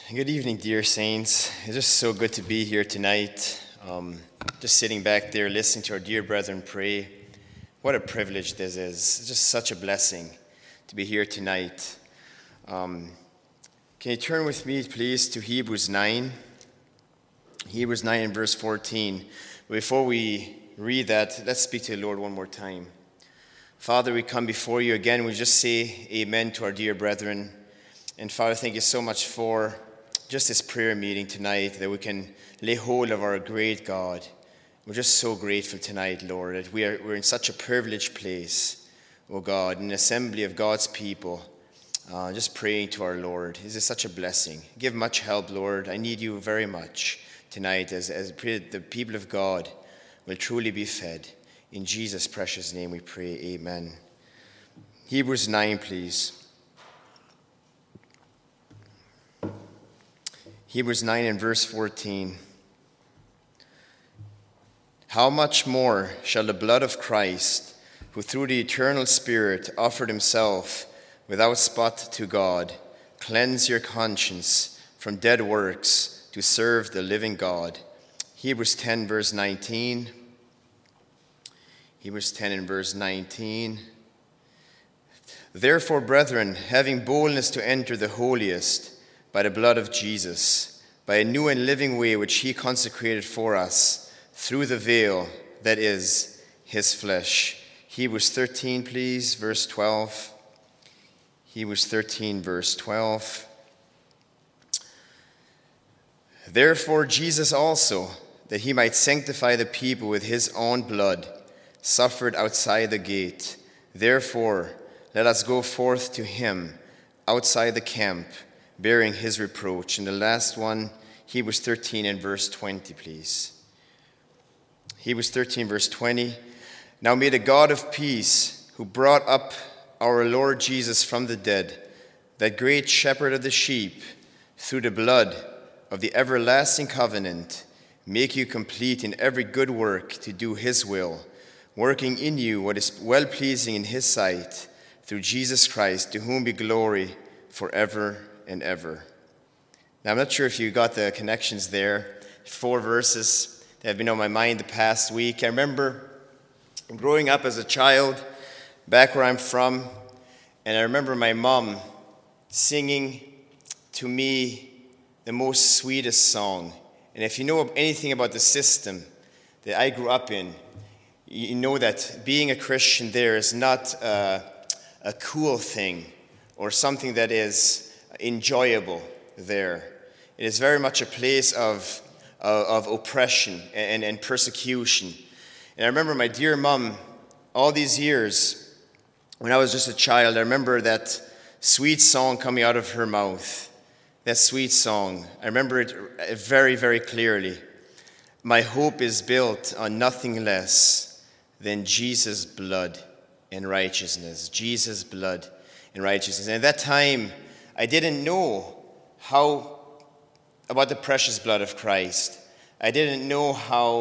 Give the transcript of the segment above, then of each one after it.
Good evening, dear saints. It's just so good to be here tonight. Just sitting back there listening to our dear brethren pray. What a privilege this is. It's just such a blessing to be here tonight. Can you turn with me, please, to Hebrews 9? Hebrews 9 and verse 14. Before we read that, let's speak to the Lord one more time. Father, we come before you again. We just say amen to our dear brethren. And Father, thank you so much for just this prayer meeting tonight, that we can lay hold of our great God. We're just so grateful tonight, Lord, that we're in such a privileged place, oh God, an assembly of God's people, just praying to our Lord. This is such a blessing. Give much help, Lord. I need you very much tonight as the people of God will truly be fed. In Jesus' precious name we pray, amen. Hebrews 9, please. Hebrews 9 and verse 14. How much more shall the blood of Christ, who through the eternal Spirit offered himself without spot to God, cleanse your conscience from dead works to serve the living God? Hebrews 10 verse 19. Hebrews 10 and verse 19. Therefore, brethren, having boldness to enter the holiest by the blood of Jesus, by a new and living way which he consecrated for us, through the veil that is his flesh. Hebrews 13, please, verse 12. Hebrews 13, verse 12. Therefore Jesus also, that he might sanctify the people with his own blood, suffered outside the gate. Therefore, let us go forth to him outside the camp, bearing his reproach. And the last one, Hebrews 13 and verse 20, please. Hebrews 13, verse 20. Now may the God of peace, who brought up our Lord Jesus from the dead, that great shepherd of the sheep, through the blood of the everlasting covenant, make you complete in every good work to do his will, working in you what is well-pleasing in his sight, through Jesus Christ, to whom be glory forever and ever. Now, I'm not sure if you got the connections there. 4 verses that have been on my mind the past week. I remember growing up as a child, back where I'm from, and I remember my mom singing to me the most sweetest song. And if you know anything about the system that I grew up in, you know that being a Christian there is not a cool thing or something that is enjoyable there. It is very much a place of oppression and persecution. And I remember my dear mom, all these years, when I was just a child, I remember that sweet song coming out of her mouth. That sweet song. I remember it very, very clearly. My hope is built on nothing less than Jesus' blood and righteousness. Jesus' blood and righteousness. And at that time, I didn't know about the precious blood of Christ. I didn't know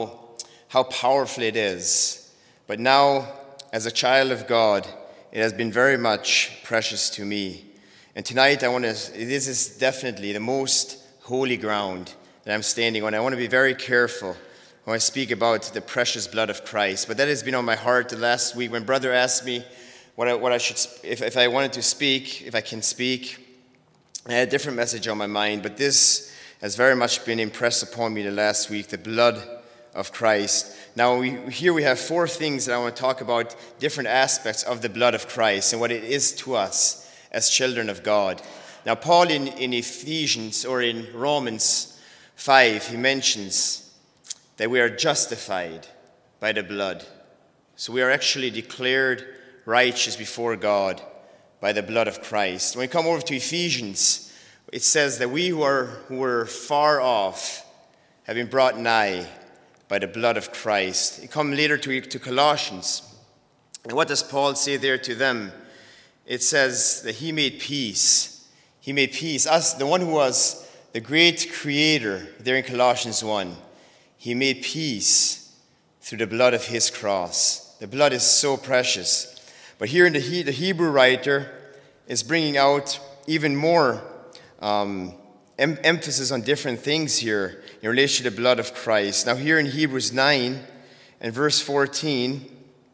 how powerful it is. But now, as a child of God, it has been very much precious to me. And tonight, this is definitely the most holy ground that I'm standing on. I want to be very careful when I speak about the precious blood of Christ. But that has been on my heart the last week when brother asked me what I should, if I wanted to speak, if I can speak. I had a different message on my mind, but this has very much been impressed upon me the last week, the blood of Christ. Now, here we have 4 things that I want to talk about, different aspects of the blood of Christ and what it is to us as children of God. Now, Paul in Ephesians or in Romans 5, he mentions that we are justified by the blood. So we are actually declared righteous before God by the blood of Christ. When we come over to Ephesians, it says that we who were far off have been brought nigh by the blood of Christ. You come later to Colossians. And what does Paul say there to them? It says that he made peace. He made peace. Us, the one who was the great creator there in Colossians 1, he made peace through the blood of his cross. The blood is so precious. But here in the Hebrew writer is bringing out even more emphasis on different things here in relation to the blood of Christ. Now here in Hebrews 9 and verse 14,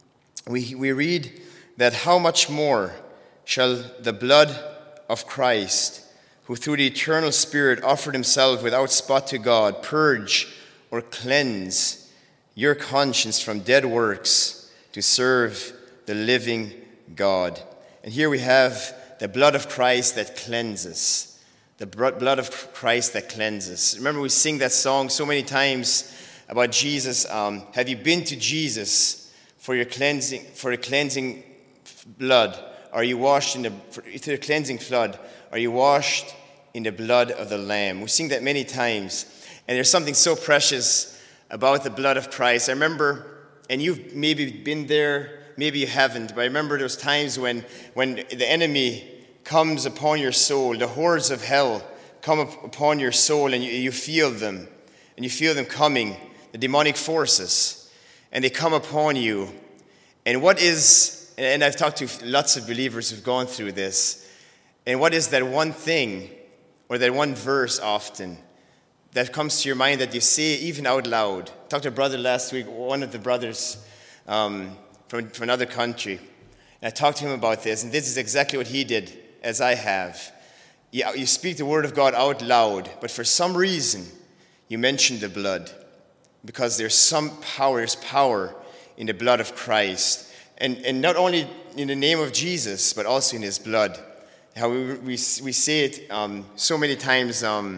we read that how much more shall the blood of Christ, who through the eternal Spirit offered himself without spot to God, purge or cleanse your conscience from dead works to serve the living God. And here we have the blood of Christ that cleanses. The blood of Christ that cleanses. Remember, we sing that song so many times about Jesus. Have you been to Jesus for your cleansing, for a cleansing blood? Are you washed in the cleansing flood? Are you washed in the blood of the Lamb? We sing that many times. And there's something so precious about the blood of Christ. I remember, and you've maybe been there, maybe you haven't, but I remember those times when the enemy comes upon your soul, the horrors of hell come upon your soul, and you feel them, and you feel them coming, the demonic forces, and they come upon you. And I've talked to lots of believers who've gone through this, and what is that one thing, or that one verse often, that comes to your mind that you say even out loud? I talked to a brother last week, one of the brothers from another country, and I talked to him about this, and this is exactly what he did, as I have. You speak the word of God out loud, but for some reason, you mention the blood, because there's power in the blood of Christ, and not only in the name of Jesus, but also in his blood. How we say it so many times,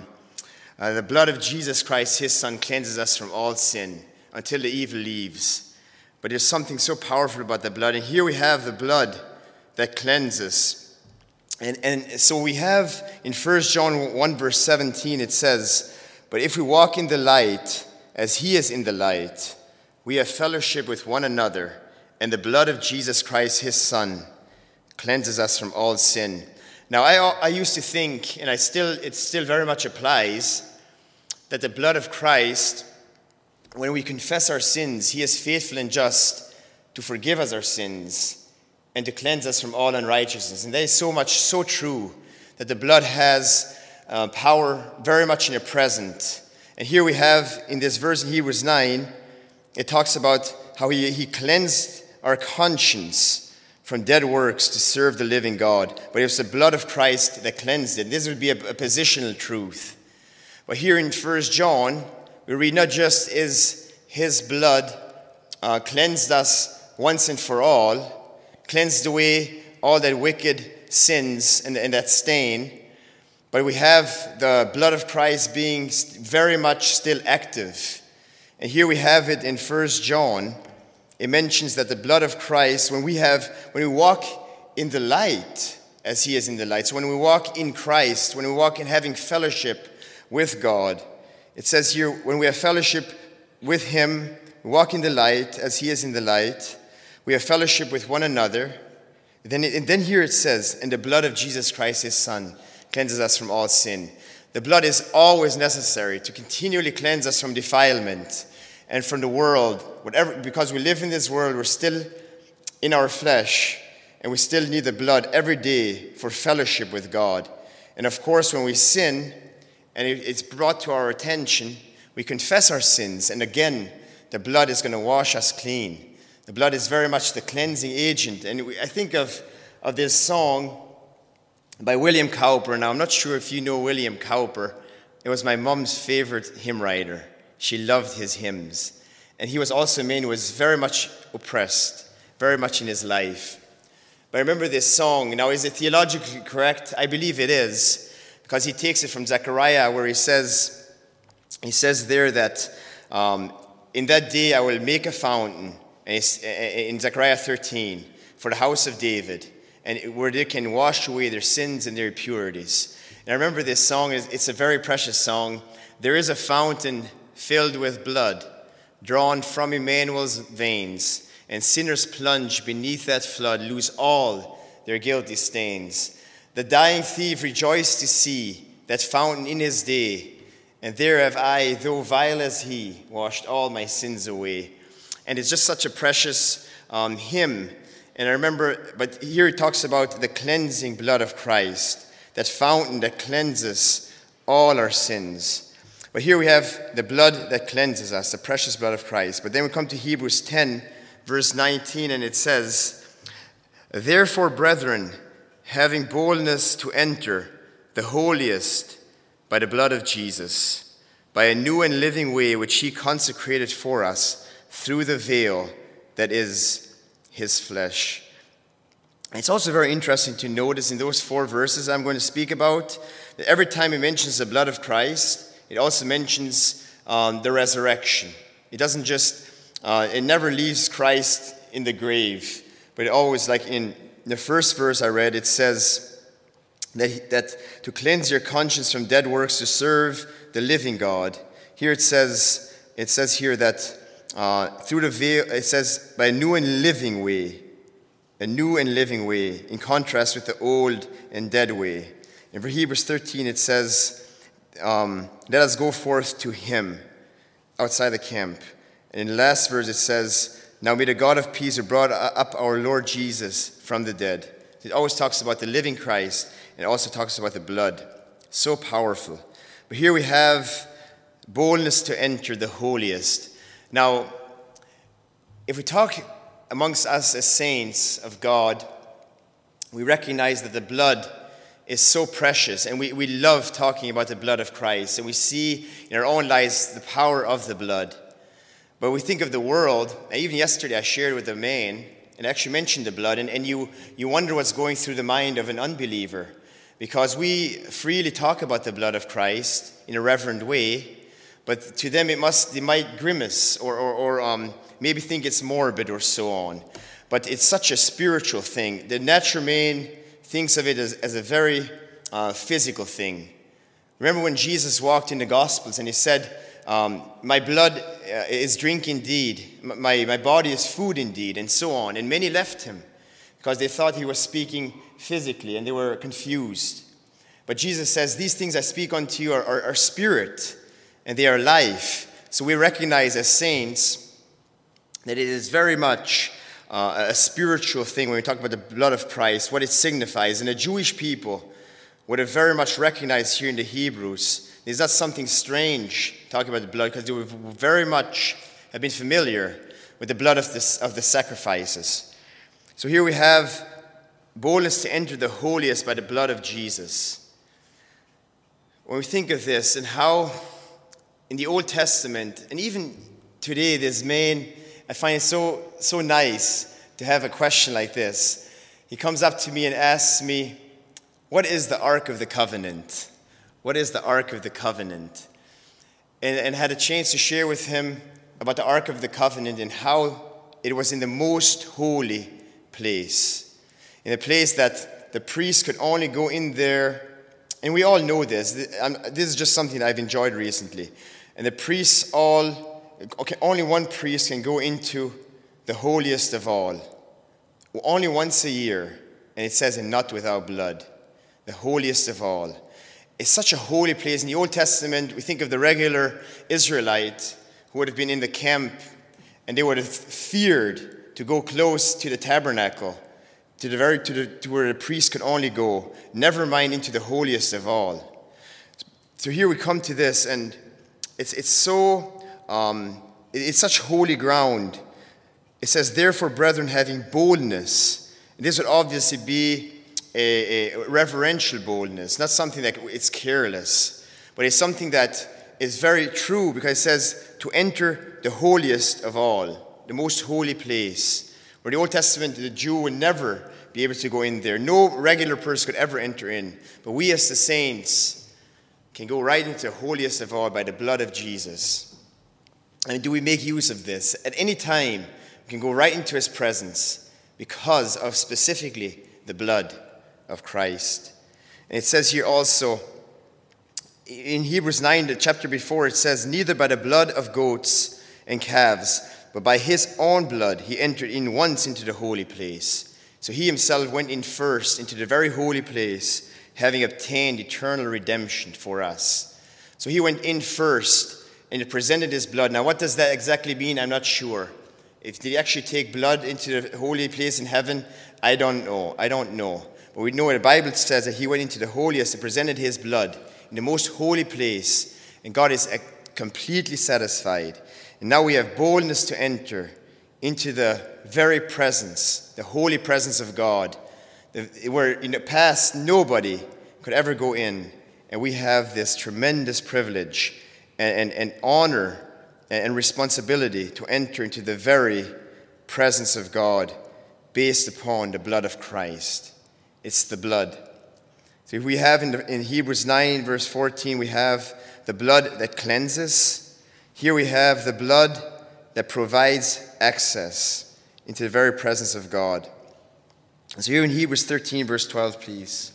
the blood of Jesus Christ, his Son, cleanses us from all sin until the evil leaves. But there's something so powerful about the blood, and here we have the blood that cleanses. And so we have in 1 John 1 verse 17, it says, "But if we walk in the light, as he is in the light, we have fellowship with one another, and the blood of Jesus Christ, his Son, cleanses us from all sin." Now, I used to think, and it still very much applies, that the blood of Christ, when we confess our sins, he is faithful and just to forgive us our sins and to cleanse us from all unrighteousness. And that is so true, that the blood has power very much in the present. And here we have, in this verse in Hebrews 9, it talks about how he cleansed our conscience from dead works to serve the living God. But it was the blood of Christ that cleansed it. This would be a positional truth. But here in 1 John, we read not just is his blood cleansed us once and for all, cleansed away all that wicked sins and that stain, but we have the blood of Christ being very much still active. And here we have it in 1 John. It mentions that the blood of Christ, when we walk in the light as he is in the light, so when we walk in Christ, when we walk in having fellowship with God, it says here, when we have fellowship with him, we walk in the light as he is in the light, we have fellowship with one another. And then here it says, "And the blood of Jesus Christ, his Son, cleanses us from all sin." The blood is always necessary to continually cleanse us from defilement and from the world. Because we live in this world, we're still in our flesh, and we still need the blood every day for fellowship with God. And of course, when we sin, and it's brought to our attention, we confess our sins, and again, the blood is going to wash us clean. The blood is very much the cleansing agent. And I think of this song by William Cowper. Now, I'm not sure if you know William Cowper. It was my mom's favorite hymn writer. She loved his hymns. And he was also a man who was very much oppressed, very much in his life. But I remember this song. Now, is it theologically correct? I believe it is, because he takes it from Zechariah, where he says there that in that day I will make a fountain, in Zechariah 13, for the house of David, and where they can wash away their sins and their impurities. And I remember this song, it's a very precious song. There is a fountain filled with blood, drawn from Emmanuel's veins, and sinners plunge beneath that flood, lose all their guilty stains. The dying thief rejoiced to see that fountain in his day, and there have I, though vile as he, washed all my sins away. And it's just such a precious hymn. And I remember, but here it talks about the cleansing blood of Christ, that fountain that cleanses all our sins. But here we have the blood that cleanses us, the precious blood of Christ. But then we come to Hebrews 10, verse 19, and it says, "Therefore, brethren, having boldness to enter the holiest by the blood of Jesus, by a new and living way which he consecrated for us through the veil that is his flesh." It's also very interesting to notice in those 4 verses I'm going to speak about that every time he mentions the blood of Christ, it also mentions the resurrection. It doesn't just, it never leaves Christ in the grave, but it always, like in the first verse I read, it says that to cleanse your conscience from dead works to serve the living God. Here it says here that through the veil, it says by a new and living way, in contrast with the old and dead way. And for Hebrews 13, it says, let us go forth to him outside the camp. And in the last verse, it says, now may the God of peace who brought up our Lord Jesus from the dead. It always talks about the living Christ, and it also talks about the blood. So powerful. But here we have boldness to enter the holiest. Now, if we talk amongst us as saints of God, we recognize that the blood is so precious, and we love talking about the blood of Christ, and we see in our own lives the power of the blood. But we think of the world, and even yesterday I shared with a man, and actually mentioned the blood, and you wonder what's going through the mind of an unbeliever, because we freely talk about the blood of Christ in a reverent way, but to them they might grimace or maybe think it's morbid or so on. But it's such a spiritual thing. The natural man thinks of it as a very physical thing. Remember when Jesus walked in the Gospels and he said, my blood is drink indeed, my body is food indeed, and so on. And many left him because they thought he was speaking physically and they were confused. But Jesus says, these things I speak unto you are spirit and they are life. So we recognize as saints that it is very much a spiritual thing when we talk about the blood of Christ, what it signifies. And the Jewish people would have very much recognized here in the Hebrews, there's not something strange talking about the blood, because they would very much have been familiar with the blood of the sacrifices. So here we have boldness to enter the holiest by the blood of Jesus. When we think of this and how in the Old Testament, and even today, this man, I find it so nice to have a question like this. He comes up to me and asks me, what is the Ark of the Covenant? What is the Ark of the Covenant? And had a chance to share with him about the Ark of the Covenant and how it was in the most holy place. In a place that the priest could only go in there. And we all know this. This is just something that I've enjoyed recently. And the priests only one priest can go into the holiest of all. Only once a year. And it says, and not without blood. The holiest of all. It's such a holy place. In the Old Testament, we think of the regular Israelite who would have been in the camp, and they would have feared to go close to the tabernacle, to where the priest could only go, never mind into the holiest of all. So here we come to this, and it's such holy ground. It says, therefore, brethren, having boldness. And this would obviously be a reverential boldness, not something that it's careless, but it's something that is very true, because it says to enter the holiest of all, the most holy place, where the Old Testament, the Jew would never be able to go in there. No regular person could ever enter in, but we as the saints can go right into the holiest of all by the blood of Jesus. And do we make use of this? At any time, we can go right into his presence because of specifically the blood of Christ. And it says here also, in Hebrews 9, the chapter before, it says, neither by the blood of goats and calves, but by his own blood he entered in once into the holy place. So he himself went in first into the very holy place, having obtained eternal redemption for us. So he went in first, and it presented his blood. Now, what does that exactly mean? I'm not sure. Did he actually take blood into the holy place in heaven? I don't know. But we know the Bible says that he went into the holiest and presented his blood. And in the most holy place, and God is completely satisfied. And now we have boldness to enter into the very presence, the holy presence of God, where in the past nobody could ever go in. And we have this tremendous privilege and honor and responsibility to enter into the very presence of God based upon the blood of Christ. It's the blood. So we have in Hebrews 9, verse 14, we have the blood that cleanses. Here we have the blood that provides access into the very presence of God. So here in Hebrews 13, verse 12, please.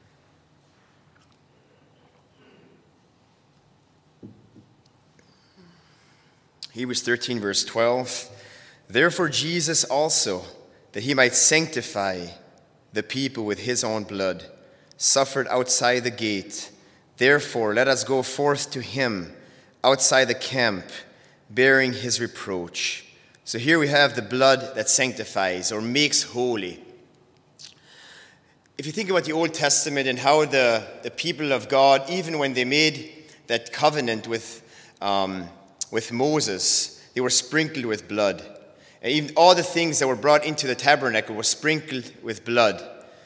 Hebrews 13, verse 12. Therefore Jesus also, that he might sanctify the people with his own blood, suffered outside the gate. Therefore let us go forth to him outside the camp, bearing his reproach. So here we have the blood that sanctifies or makes holy. If you think about the Old Testament and how the people of God, even when they made that covenant with Moses, they were sprinkled with blood. And even all the things that were brought into the tabernacle were sprinkled with blood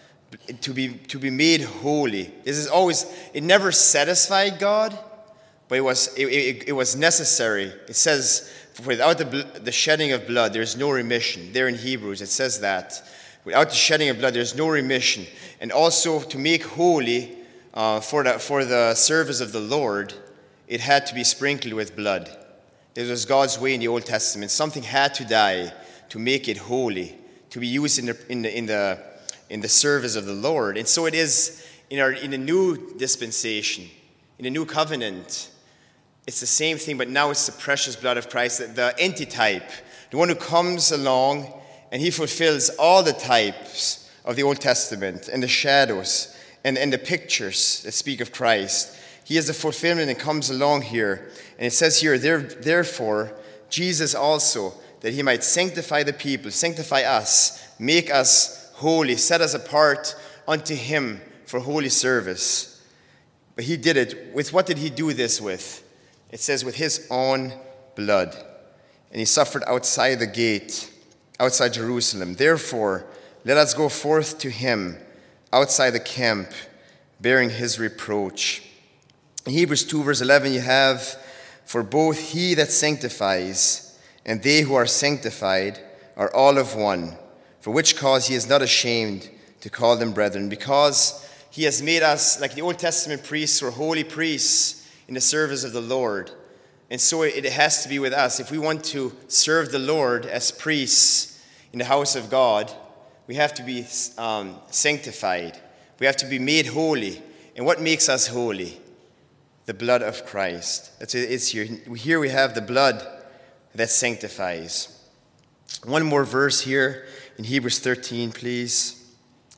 to be made holy. It never satisfied God, but it was necessary. It says, without the shedding of blood, there's no remission. There in Hebrews, it says that. Without the shedding of blood, there's no remission. And also to make holy for the service of the Lord, it had to be sprinkled with blood. This was God's way in the Old Testament. Something had to die to make it holy, to be used in the service of the Lord. And so it is in the new dispensation, in the new covenant. It's the same thing, but now it's the precious blood of Christ, the antitype, the one who comes along and he fulfills all the types of the Old Testament and the shadows and the pictures that speak of Christ. He is the fulfillment and comes along here. And it says here, therefore, Jesus also, that he might sanctify the people, sanctify us, make us holy, set us apart unto him for holy service. But he did it with, what did he do this with? It says with his own blood. And he suffered outside the gate, outside Jerusalem. Therefore, let us go forth to him outside the camp, bearing his reproach. In Hebrews 2, verse 11, you have, for both he that sanctifies and they who are sanctified are all of one, for which cause he is not ashamed to call them brethren, because he has made us, like the Old Testament priests, were holy priests in the service of the Lord. And so it has to be with us. If we want to serve the Lord as priests in the house of God, we have to be sanctified. We have to be made holy. And what makes us holy? The blood of Christ. It's here. Here we have the blood that sanctifies. One more verse here in Hebrews 13, please.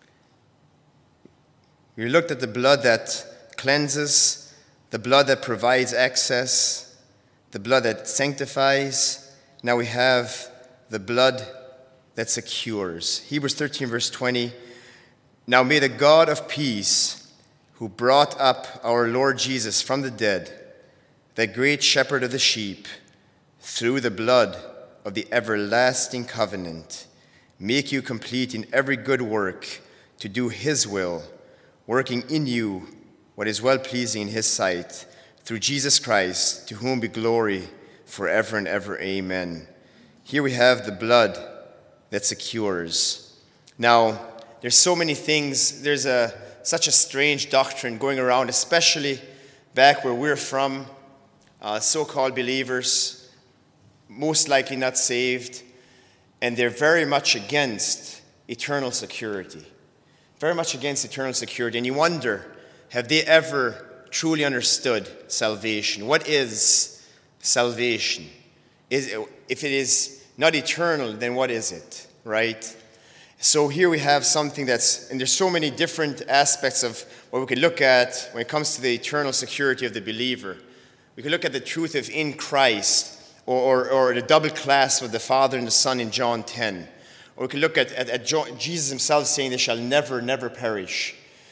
We looked at the blood that cleanses, the blood that provides access, the blood that sanctifies. Now we have the blood that secures. Hebrews 13, verse 20. Now may the God of peace, who brought up our Lord Jesus from the dead, that great shepherd of the sheep, through the blood of the everlasting covenant, make you complete in every good work to do his will, working in you what is well-pleasing in his sight, through Jesus Christ, to whom be glory forever and ever. Amen. Here we have the blood that secures. Now, there's so many things. There's such a strange doctrine going around, especially back where we're from, so-called believers, most likely not saved, and they're very much against eternal security. Very much against eternal security. And you wonder, have they ever truly understood salvation? What is salvation? If it is not eternal, then what is it, right? So here we have something and there's so many different aspects of what we could look at when it comes to the eternal security of the believer. We could look at the truth of in Christ, or the double clasp of the Father and the Son in John 10. Or we could look at Jesus himself saying they shall never, never perish.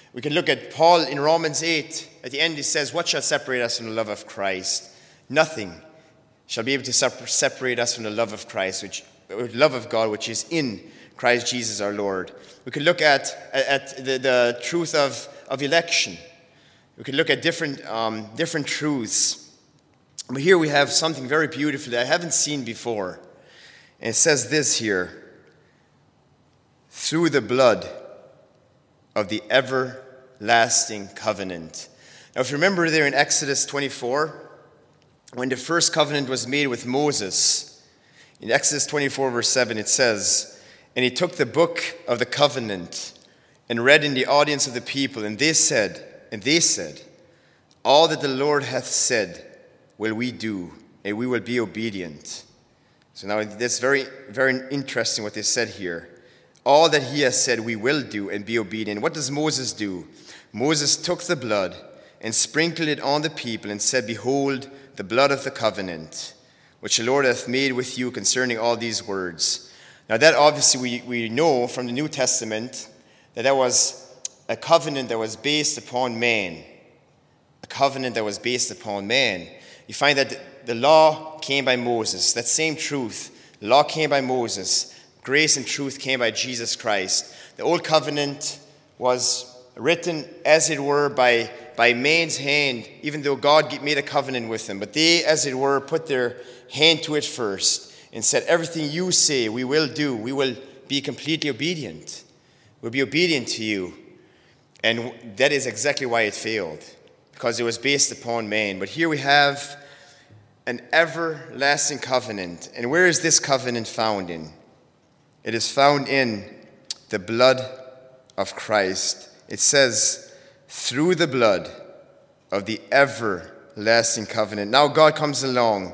We can look at Paul in Romans 8. At the end he says, what shall separate us from the love of Christ? Nothing shall be able to separate us from the love of Christ, love of God, which is in Christ Jesus our Lord. We could look at the truth of election. We could look at different truths. But here we have something very beautiful that I haven't seen before. And it says this here: through the blood of the everlasting covenant. Now, if you remember there in Exodus 24, when the first covenant was made with Moses, in Exodus 24, verse 7, it says, and he took the book of the covenant and read in the audience of the people, and they said, all that the Lord hath said will we do, and we will be obedient. So now that's very, very interesting what they said here. All that he has said we will do and be obedient. What does Moses do? Moses took the blood and sprinkled it on the people and said, behold, the blood of the covenant, which the Lord hath made with you concerning all these words. Now that obviously we know from the New Testament that was a covenant that was based upon man. A covenant that was based upon man. You find that the law came by Moses. That same truth. The law came by Moses. Grace and truth came by Jesus Christ. The old covenant was written, as it were, by man's hand, even though God made a covenant with them. But they, as it were, put their hand to it first and said, everything you say we will do. We will be completely obedient. We'll be obedient to you. And that is exactly why it failed, because it was based upon man. But here we have an everlasting covenant. And where is this covenant found in? It is found in the blood of Christ. It says, through the blood of the everlasting covenant. Now God comes along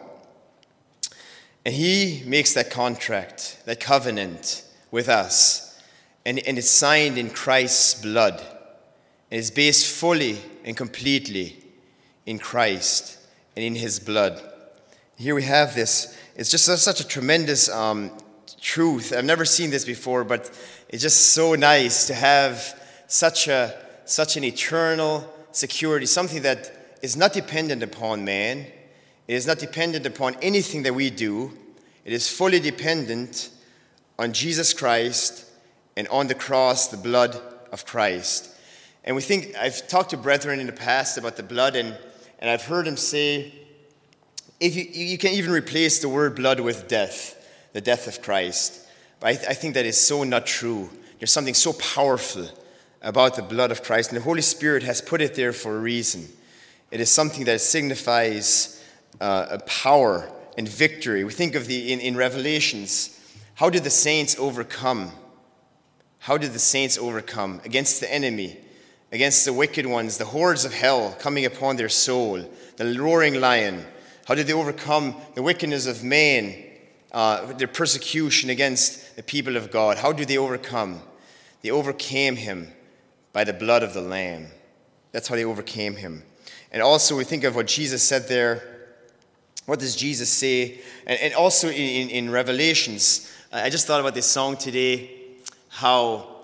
and he makes that contract, that covenant with us. And it's signed in Christ's blood. And it's based fully and completely in Christ and in his blood. Here we have this. It's just such a tremendous truth. I've never seen this before, but it's just so nice to have such an eternal security, something that is not dependent upon man. It is not dependent upon anything that we do. It is fully dependent on Jesus Christ and on the cross, the blood of Christ. And I've talked to brethren in the past about the blood, and I've heard them say, if you can even replace the word blood with death, the death of Christ. But I think that is so not true. There's something so powerful about the blood of Christ, and the Holy Spirit has put it there for a reason. It is something that signifies a power and victory. We think of in Revelations, how did the saints overcome? How did the saints overcome against the enemy, against the wicked ones, the hordes of hell coming upon their soul, the roaring lion? How did they overcome the wickedness of man, their persecution against the people of God? How did they overcome? They overcame him by the blood of the Lamb. That's how they overcame him. And also we think of what Jesus said there. What does Jesus say? And also in Revelations, I just thought about this song today, how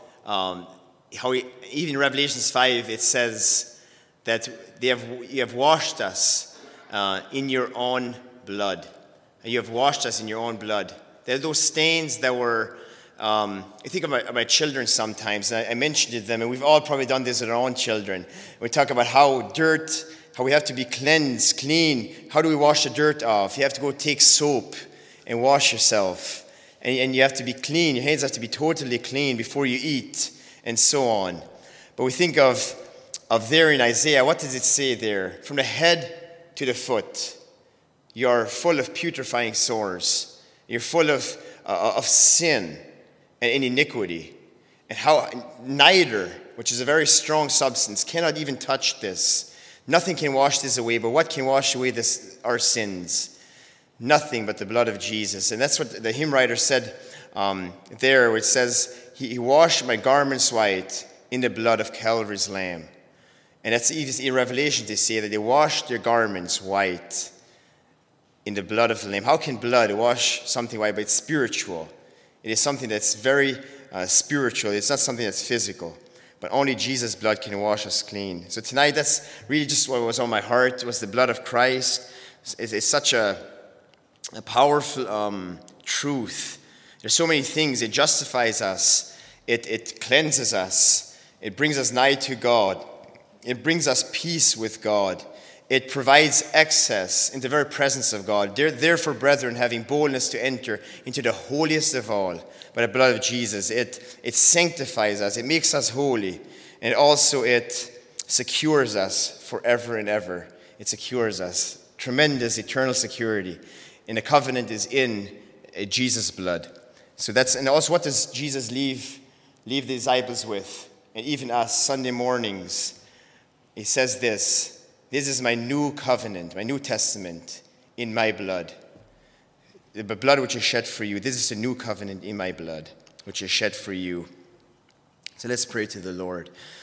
even in Revelations 5 it says that you have washed us in your own blood. You have washed us in your own blood. There are those stains that were, I think of my children sometimes, and I mentioned to them, and we've all probably done this with our own children. We talk about how we have to be cleansed, clean. How do we wash the dirt off? You have to go take soap and wash yourself. And you have to be clean. Your hands have to be totally clean before you eat, and so on. But we think of there in Isaiah, what does it say there? From the head to the foot, you are full of putrefying sores. You're full of sin and iniquity. And how neither, which is a very strong substance, cannot even touch this. Nothing can wash this away, but what can wash away our sins? Nothing but the blood of Jesus. And that's what the hymn writer said there, where it says, he washed my garments white in the blood of Calvary's Lamb. And that's even in Revelation they say that they washed their garments white in the blood of the Lamb. How can blood wash something white? But it's spiritual. It is something that's very spiritual. It's not something that's physical. but only Jesus' blood can wash us clean. So tonight, that's really just what was on my heart, was the blood of Christ. It's such a powerful truth. There's so many things. It justifies us. It cleanses us. It brings us nigh to God. It brings us peace with God. It provides access in the very presence of God. Therefore, brethren, having boldness to enter into the holiest of all by the blood of Jesus, it sanctifies us. It makes us holy. And also it secures us forever and ever. It secures us. Tremendous eternal security. And the covenant is in Jesus' blood. And also, what does Jesus leave the disciples with? And even us, Sunday mornings. He says this is my new covenant, my new testament in my blood. The blood which is shed for you. This is the new covenant in my blood, which is shed for you. So let's pray to the Lord.